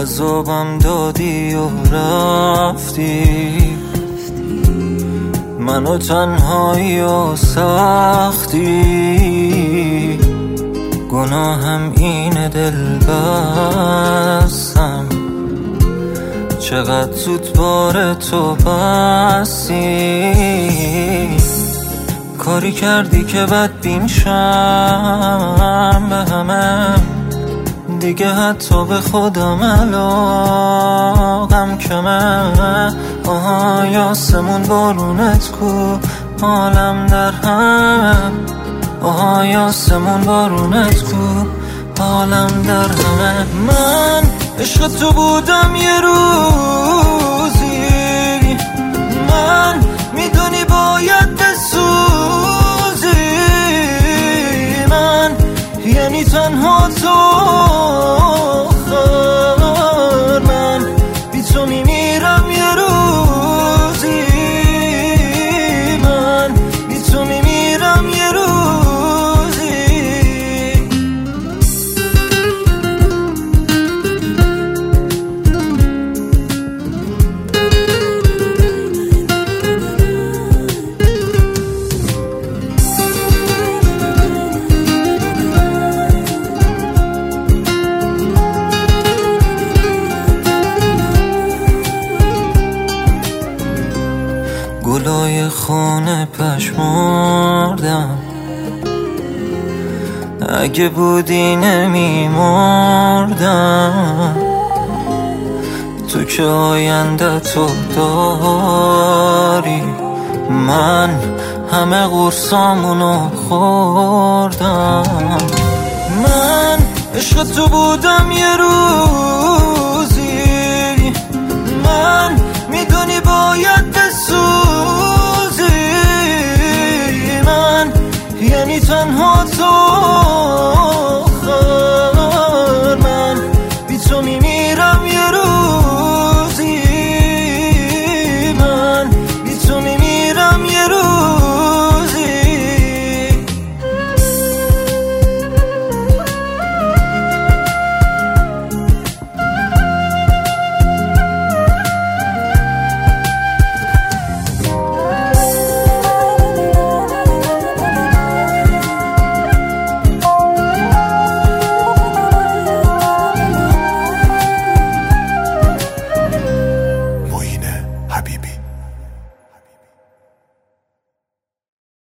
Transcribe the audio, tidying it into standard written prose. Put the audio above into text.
عذابم دادی و رفتی، منو تنهایی و سختی. گناهم اینه دل بستم، چقدر زود بار تو بستی. کاری کردی که بدبین شم به همه، دیگه حتی به خودم علاقم کمه. آهای آسمون بارونت کو، حالم در همه. آهای آسمون بارونت کو، حالم در همه. من عشق تو بودم یه روزی، من میدونی باید بسوزی. من یعنی تنها تو آخر، من بی تو میمیرم یه روزی. من بی تو میمیرم یه روزی. گلای خونه پشمردم، اگه بودی نمیمردم. تو که آینده تو داری، من همه قرصامونو خوردم. من عشق تو بودم یه روز،